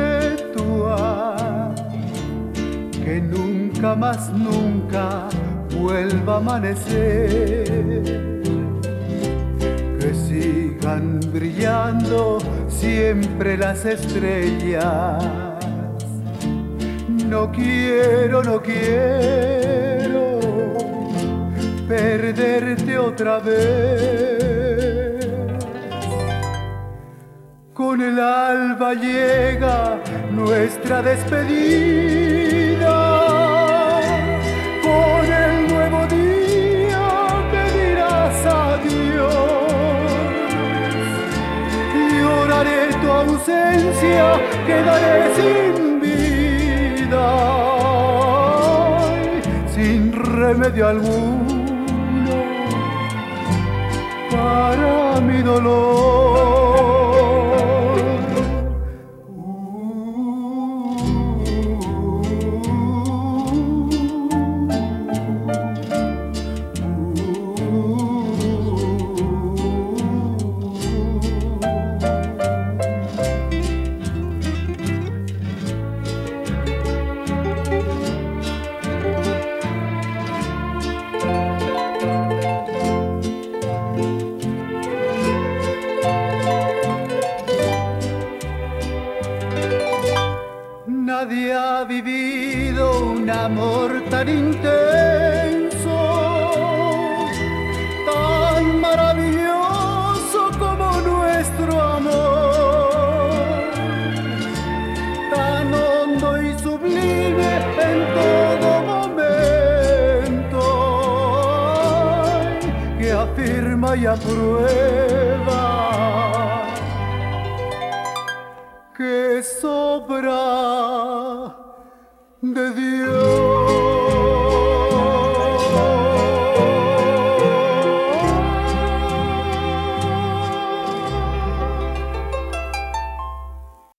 perpetua, que nunca más nunca vuelva a amanecer, que sigan brillando siempre las estrellas. No quiero, no quiero perderte otra vez. Con el alba llega nuestra despedida, con el nuevo día me dirás adiós. Lloraré tu ausencia, quedaré sin vida, sin remedio alguno para mi dolor. Nadie ha vivido un amor tan intenso, tan maravilloso como nuestro amor, tan hondo y sublime en todo momento, que afirma y aprueba que sobra de Dios.